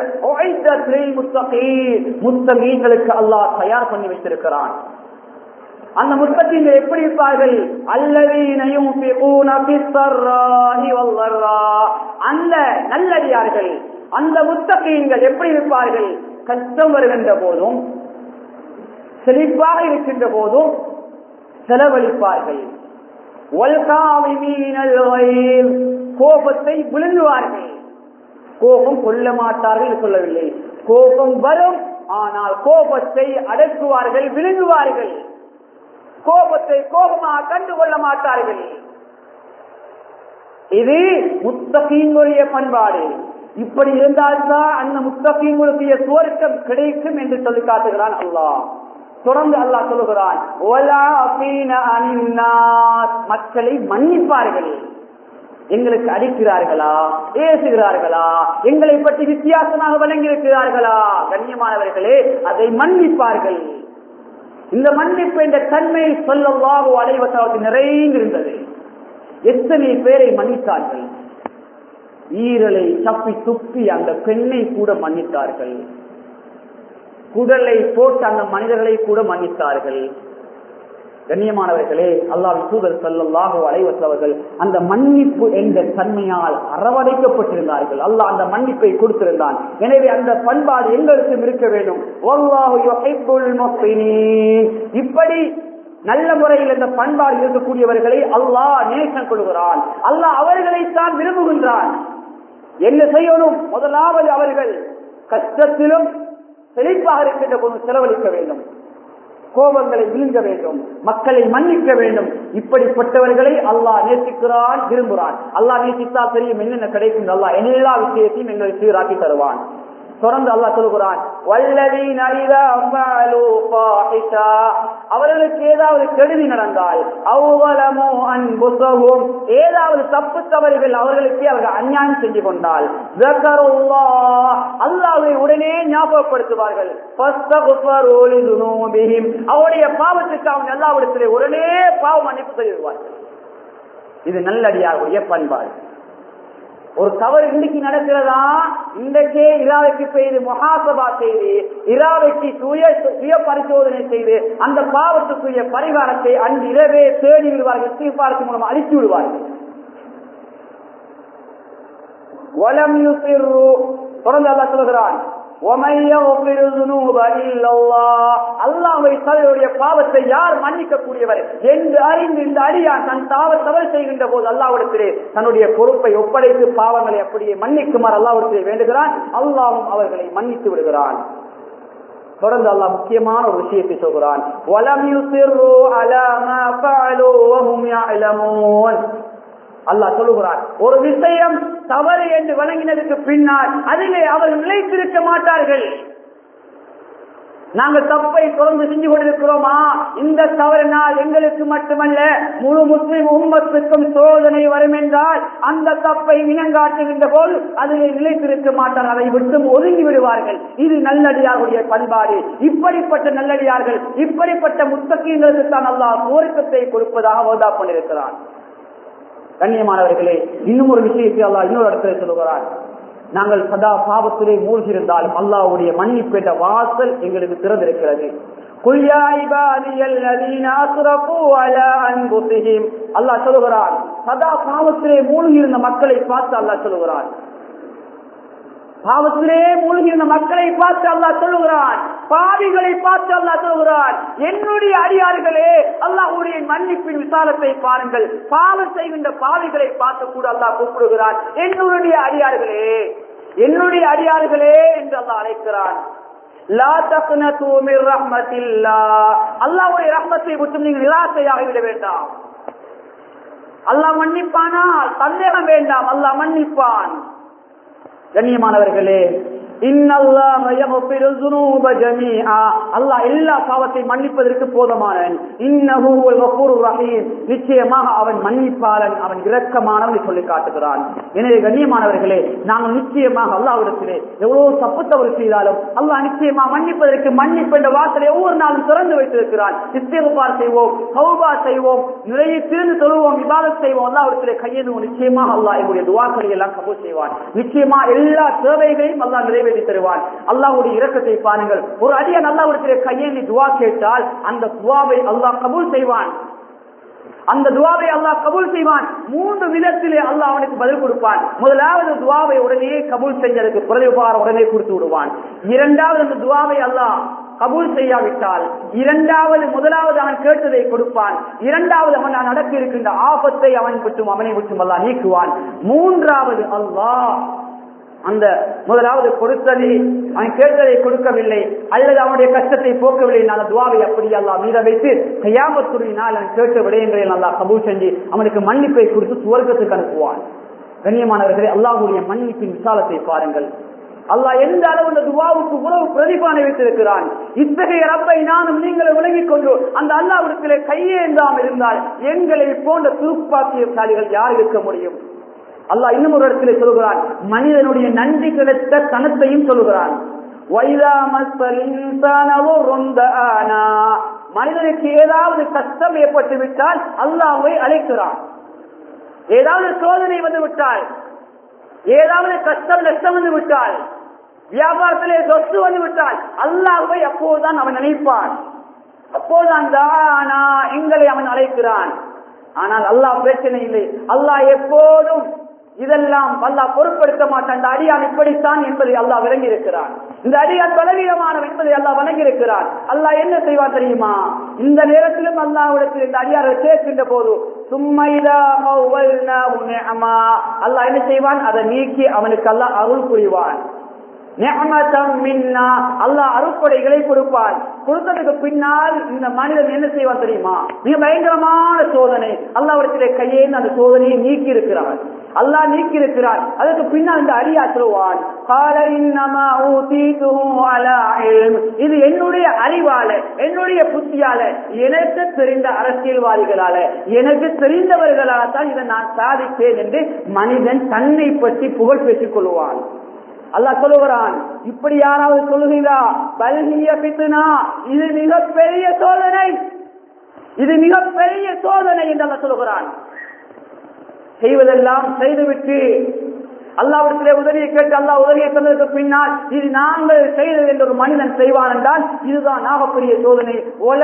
முத்தகீன்களுக்கு அல்லாஹ் தயார் பண்ணி வைத்திருக்கிறான். அந்த முத்தகீன்கள் எப்படி இருப்பார்கள்? அல்லதீன யுன்ஃபிகூன ஃபிஸ்ஸர்ராஹி வல்தர்ரா, அந்த நல்லடியார்கள், அந்த முத்தகீன்கள் எப்படி இருப்பார்கள்? கஷ்டம் வருகின்ற போதும் செழிப்பாக இருக்கின்ற போதும் செலவழிப்பார்கள். கோபத்தை விழுங்குவார்கள். கோபம் கொள்ள மாட்டார்கள் சொல்லவில்லை, கோபம் வரும், ஆனால் கோபத்தை அடக்குவார்கள், விழுங்குவார்கள். கோபத்தை கோபமாக கண்டு கொள்ள மாட்டார்கள். இது முத்தகீன்களுடைய பண்பாடு. இப்படி இருந்தால்தான் அந்த முத்தகீன்களுடைய சுவர்க்கம் கிடைக்கும் என்று சொல்லி காட்டுகிறான் அல்லாஹ். தொடர்ந்து அல்லாஹ் சொல்லுகிறான், மக்களை மன்னிப்பார்கள். எங்களுக்கு அடிக்கிறார்களா, ஏசுகிறார்களா, எங்களை பற்றி வித்தியாசமாக வழங்கியிருக்கிறார்களா, கண்ணியமானவர்களே அதை மன்னிப்பார்கள். இந்த மன்னிப்பு என்ற தன்மை ஸல்லல்லாஹு அலைஹி வஸல்லம் நிறைந்திருந்தது. எத்தனை பேரை மன்னித்தார்கள்? ஈரலை தப்பி துப்பி அந்த பெண்ணை கூட மன்னித்தார்கள். குடலை போட்டு அந்த மனிதர்களை கூட மன்னித்தார்கள். கண்ணியமானவர்களே, அல்லாஹ்வின் தூதர் ஸல்லல்லாஹு அலைஹி வஸல்லம் அவர்கள் அந்த மன்னிப்பு என்ற தன்மையால் அரவணைக்கப்பட்டிருந்தார்கள். அல்லாஹ் அந்த மன்னிப்பை கொடுத்திருந்தான். எனவே அந்த பண்பாடு எங்களுக்கும் இருக்க வேண்டும். வல்லாஹு யுஹிப்புல் முஹ்சினீன், இப்படி நல்ல முறையில் இந்த பண்பாடு இருக்கக்கூடியவர்களை அல்லாஹ் நேசம் கொள்கிறான். அல்லாஹ் அவர்களைத்தான் விரும்புகின்றான். என்ன செய்யணும்? முதலாவது அவர்கள் கஷ்டத்திலும் செழிப்பாக இருக்கின்ற போது செலவழிக்க வேண்டும், கோபங்களை விழுங்க வேண்டும், மக்களை மன்னிக்க வேண்டும். இப்படிப்பட்டவர்களை அல்லாஹ் நேசிக்கிறான், விரும்புகிறான். அல்லாஹ் நேசித்தால் தெரியும் என்னென்ன கிடைக்கும். அல்லாஹ் எல்லா விஷயத்தையும் எங்களை சீராக்கி தருவான். தொடர்ந்து அல்லாஹ் சொல்கிறான், வல்லதீன இதா ஃபஅலூ ஃபாஹிஷா, அவர்களுக்கு ஏதாவது கெடுதி நடந்தால், அவ்வலமு அன்ஃபுஸஹும், ஏதாவது தப்பு தவறுகள் அவர்களுக்கு அவர்கள் அநியாயம் செஞ்சு கொண்டால், ஸக்கருல்லாஹ், அல்லாஹ்வை உடனே ஞாபகப்படுத்துவார்கள், ஃபஸ்தக்ஃபரு லிதுனூபிஹிம், அவருடைய பாவத்துக்கு அவங்க அல்லாஹ்விடத்திலே உடனே பாவ மன்னிப்பு செய்வார்கள். இது நல்லடியாருடைய பண்பாடு. ஒரு தவறு இன்றைக்கு நடக்கிறதா, இன்றைக்கே இராவைக்கு செய்து முஹாசபா செய்து, இராவைக்கு சுய பரிசோதனை செய்து அந்த பாவத்துக்குரிய பரிகாரத்தை அன்று இரவே தேடி விடுவார்கள், இஸ்திக்பார் மூலம் அழித்து விடுவார்கள். வலம் யுஸிர்ரு, தொடர்ந்து அல்லாஹ் சொல்கிறான், அல்லாஹ்வை தவிர பாவத்தை யார் மன்னிக்க கூடியவர் என்று அறிந்து இந்த அடியான் தன் தவறு செய்கின்ற போது அல்லாஹ்விடத்திலே தன்னுடைய பொறுப்பை ஒப்படைத்து பாவங்களை அப்படியே மன்னிக்குமாறு அல்லாஹ்விடத்திலே வேண்டுகிறான். அல்லாஹ்வும் அவர்களை மன்னித்து விடுகிறான். தொடர்ந்து அல்லாஹ் முக்கியமான ஒரு விஷயத்தை சொல்கிறான், வலம் யுஸிர்ரு அலா மா ஃபஅலூ வஹும் யஅலமூன். அல்லாஹ் சொல்லுகிறார், ஒரு விஷயம் தவறு என்று வழங்கினதுக்கு பின்னால் அதிலே அவர்கள் நிலைத்திருக்க மாட்டார்கள். நாங்கள் தப்பை தொடர்ந்து செஞ்சு கொண்டிருக்கிறோமா, இந்த தவறினால் எங்களுக்கு மட்டுமல்ல முழு முஸ்லிம் உம்மத்துக்கும் சோதனை வரும் என்றால் அந்த தப்பை இனங்காட்டுகின்ற போது அதிலே நிலைத்திருக்க மாட்டார்கள், அதை விட்டு ஒதுங்கி விடுவார்கள். இது நல்லடியாருடைய பண்பாடு. இப்படிப்பட்ட நல்லடியார்கள், இப்படிப்பட்ட முத்தகீன்களுக்கு தான் அல்லாஹ் சுவர்க்கத்தை கொடுப்பதாக வாதா கொண்டிருக்கிறான். கண்ணியமானவர்களே, இன்னும் ஒரு விஷயத்தை அல்லாஹ் இன்னொரு இடத்துல சொல்லுகிறார், நாங்கள் சதா பாவத்திலே மூழ்கியிருந்தாலும் அல்லாஹ்வுடைய மன்னிப்பு என்ற வாசல் எங்களுக்கு திறந்திருக்கிறது. குல் யா இபாதியல்லதீன அஸ்ரஃபூ அலா அன்ஃபுஸிஹிம், அல்லாஹ் சொல்லுகிறான், சதா பாவத்திலே மூழ்கியிருந்த மக்களை பார்த்து அல்லாஹ் சொல்லுகிறான், பாவத்திலே மூழ்கியிருந்த மக்களை பார்த்து அல்லாஹ் சொல்லுகிறான், பாவிகளை பார்த்து அல்லாஹ் சொல்லுகிறான், என்னுடைய அடியார்களே அல்லாஹ்வுடைய மன்னிப்பின் விசாலத்தை பாருங்கள். பாவம் செய்கின்ற பாவிகளை பார்த்து கூட அல்லாஹ் கூப்பிடுகிறான், என்னுடைய அடியார்களே, என்னுடைய அடியார்களே என்று அல்லாஹ் அழைக்கிறான். லா தக்னது மிர் ரஹ்மத்தில்லாஹ், அல்லாஹ்வுடைய ரஹ்மத்தை விட்டு நீங்கள் நிராசையாகி விட வேண்டாம். அல்லாஹ் மன்னிப்பானால் சந்தேகம் வேண்டாம், அல்லாஹ் மன்னிப்பான். கண்ணியமானவர்களே, இன்னல்லாஹ யக்ஃபிரு ஸுனூப ஜமீஆ, அல்லாஹ் எல்லா பாவத்தை மன்னிப்பதற்கு போதுமானவன். இன்னஹு ஹுவல் கஃபூருர் ரஹீம், நிச்சயமாக அவன் மன்னிப்பாளன், அவன் இரக்கமானவன் சொல்லி காட்டுகிறான். எனவே கண்ணியமானவர்களே, நாங்கள் நிச்சயமாக அல்லாஹ்விடத்திலே எவ்வளவு தப்பு தவறு செய்தாலும் அல்லாஹ் நிச்சயமாக மன்னிப்பதற்கு மன்னிப்பு என்ற வாசலை ஒவ்வொரு நாளும் திறந்து வைத்திருக்கிறான். இஸ்திக்பார் செய்வோம், தௌபா செய்வோம், நிறைய திருந்து தொழுவோம், இபாதத் செய்வோம், அல்லாஹ்விடத்திலே கையேந்துவோம். நிச்சயமாக அல்லாஹ் எங்களுடைய துஆக்களை எல்லாம் கபூல் செய்வான். நிச்சயமாக எல்லா தேவைகளையும் அல்லாஹ் நிறைவேற்றி தருவான். அல்லாஹ்வுடைய இரக்கத்தை பாருங்கள். ஒரு அடியான் அல்லாஹ்விடத்திலே கையேந்தி துஆ கேட்டால் அந்த துஆவை அல்லாஹ் கபூல் செய்வான். அந்த துஆவை அல்லாஹ் கபூல் செய்வான். 3 விதத்திலே அல்லாஹ் அவனுக்கு பதில் கொடுப்பான். முதலாவது துஆவை உடனே கபூல் செஞ்சதுக்கு பிரதிபகாரம் உடனே கொடுத்து விடுவான். இரண்டாவது அந்த துஆவை அல்லாஹ் கபூல் செய்யாவிட்டால் முதலாவது அவன் கேட்டதை கொடுப்பான். இரண்டாவது அவன் நடக்க இருக்கின்ற ஆபத்தை அவனை விட்டும் அல்லாஹ் நீக்குவான். மூன்றாவது அல்லாஹ் அந்த முதலாவது கொடுத்ததை அவன் கேட்டதை கொடுக்கவில்லை அல்லது அவனுடைய கஷ்டத்தை போக்கவில்லை, அந்த துஆவை அப்படி அல்லாஹ் மீத வைத்து கியாமத்துடைய நாள் அவன் கேட்ட விடயங்களை அல்லாஹ் கபூல் செஞ்சு அவனுக்கு மன்னிப்பை கொடுத்து சுவர்க்கத்துக்கு அனுப்புவான். கண்ணியமானவர்களே, அல்லாஹ்வுடைய மன்னிப்பின் விசாலத்தை பாருங்கள். அல்லாஹ் எந்த அளவு அந்த துஆவுக்கு உறவு பிரதிபானை வைத்திருக்கிறான். இத்தகைய ரப்பை நானும் நீங்களும் விளங்கிக் கொண்டு அந்த அல்லாஹ்விடத்திலே கையேந்தாமல் இருந்தால் எங்களை போன்ற துருப்பாக்கியசாலிகள் யார் இருக்க முடியும்? அல்லாஹ் இன்னும் ஒரு இடத்திலே சொல்கிறான், மனிதனுடைய நன்றி கிடைத்த தனத்தையும் சொல்கிறான். மனிதனுக்கு ஏதாவது கஷ்டம் ஏற்பட்டு விட்டால் அல்லாஹ்வை அழைக்கிறான். ஏதாவது சோதனை வந்து விட்டால், ஏதாவது கஷ்டம் நஷ்டம் வந்து விட்டால், வியாபாரத்திலே சொத்து வந்து விட்டால் அல்லாஹ்வை அப்போதுதான் அவன் நினைப்பான். அப்போதுதான் எங்களை அவன் அழைக்கிறான். ஆனால் அல்லாஹ் பிரச்சனை இல்லை. அல்லாஹ் எப்போதும் இதெல்லாம் அல்லாஹ் பொருட்படுத்த மாட்டான். இந்த அடியான் இப்படித்தான் என்பதை அல்லாஹ் விளங்கி இருக்கிறான். இந்த அடியான் பலவீனமானவன் என்பதை அல்லாஹ் வழங்கி இருக்கிறான். அல்லாஹ் என்ன செய்வான் தெரியுமா? இந்த நேரத்திலும் அல்லாஹ்விடத்தில் இந்த அடியார்கள் கேட்கின்ற போது அல்லாஹ் என்ன செய்வான்? அதை நீக்கி அவனுக்கு அல்லாஹ் அருள் புரிவான். அல்லாஹ் அருட்கொடைகளை கொடுப்பார். கொடுத்ததுக்கு பின்னால் இந்த மனிதன் என்ன செய்வான் தெரியுமா? மிக பயங்கரமான சோதனை. அல்லாஹ்விடத்திலே கையேந்து அந்த சோதனையை நீக்கி இருக்கிறான். அல்லாஹ் நீக்கி இருக்கிறான். அதுக்கு பின்னால் இந்த அடியா சொல்லுவான், இது என்னுடைய அறிவால, என்னுடைய புத்தியால, எனக்கு தெரிந்த அரசியல்வாதிகளால, எனக்கு தெரிந்தவர்களால தான் இதை நான் சாதித்தேன் என்று மனிதன் தன்னை பற்றி புகழ் பேசிக் கொள்வான். அல்லாஹ் சொல்லுகிறான், இப்படி யாராவது சொல்லுகிறா பல்கிய பித்னா, இது மிகப்பெரிய சோதனை, இது மிகப்பெரிய சோதனை என்று அல்லாஹ் சொல்லுகிறான். செய்வதெல்லாம் செய்துவிட்டு அல்லாஹ்விடத்திலே உதவியை கேட்டு அல்லாஹ் உதவியை தந்ததற்கு பின்னால் இது நாங்கள் செய்தது என்று ஒரு மனிதன் செய்வான் என்றால் இதுதான் ஆகப்பெரிய சோதனை.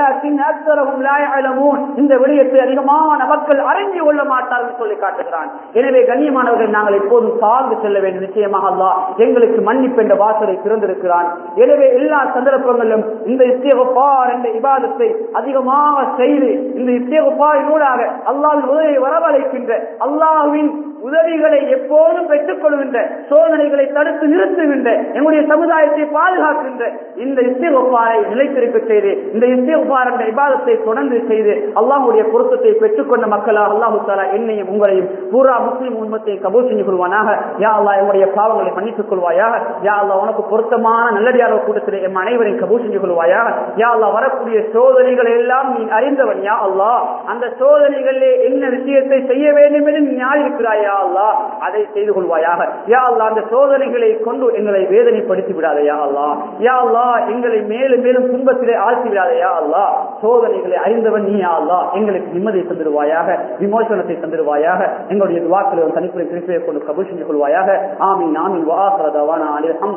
இந்த விடயத்தை அதிகமான மக்கள் அறிந்து கொள்ள மாட்டார்கள் சொல்லி காட்டுகிறான். எனவே கண்ணியமானவர்கள், நாங்கள் எப்போதும் சார்ந்து செல்ல வேண்டும். நிச்சயமாக அல்லாஹ் எங்களுக்கு மன்னிப்பு என்ற வாசலை திறந்திருக்கிறான். எனவே எல்லா சந்தர்ப்பங்களிலும் இந்த இஸ்திக்ஃபார் என்ற இபாதத்தை அதிகமாக செய்து இந்த இஸ்திக்ஃபாரினூடாக அல்லாஹ்வின் உதவியை வரவழைக்கின்ற, அல்லாஹ்வின் உதவிகளை எப்போதும் பெற்றுக் கொள்கின்ற, சோதனைகளை தடுத்து நிறுத்துகின்ற, எங்களுடைய சமுதாயத்தை பாதுகாக்கின்ற இந்த இஸ்திக்ஃபாரை நிலைத்திருக்க செய்து, இந்த இஸ்திக்ஃபார் என்ற இபாதத்தை தொடர்ந்து செய்து அல்லாஹ்வுடைய பொருத்தத்தை பெற்றுக்கொண்ட மக்களாக அல்லாஹ் தஆலா என்னையும் உங்களையும் பூரா முஸ்லிம் உம்மத்தை கபூல் செஞ்சு கொள்வானாக. யா அல்லாஹ் எங்களுடைய பாவங்களை மன்னித்துக் கொள்வாயாக. யா அல்லாஹ் உனக்கு பொருத்தமான நல்லடியார் கூட்டத்திலே எம் அனைவரையும் கபூல் செஞ்சு கொள்வாயாக. யா அல்லாஹ் வரக்கூடிய சோதனைகள் எல்லாம் நீ அறிந்தவன். யா அல்லாஹ் அந்த சோதனைகளிலே என்ன விஷயத்தை செய்ய வேண்டும் என்று நீ இருக்கிறாய். யா அல்லாஹ் அதை செய்து கொள்வாயாக. யா அல்லாஹ் அந்த சோதனைகளை கொண்டு எங்களை வேதனைப்படுத்தி விடாதே. யா அல்லாஹ், யா அல்லாஹ் எங்களை மேலும் மேலும் துன்பத்திலே ஆழ்த்தி விடாதே. யா அல்லாஹ் சோதனைகளை அறிந்தவன் நீ. யா அல்லாஹ் எங்களுக்கு நிம்மதியை தந்துடுவாயாக, விமோசனத்தை தந்துடுவாயாக. எங்களுடைய துஆக்களை தனிப்புரை திருப்பியை கொண்டு கபூல் செஞ்சு கொள்வாயாக. ஆமீன் ஆமீன். வஆஹிரு தஅவானா அல்ஹம்துலில்லாஹ்.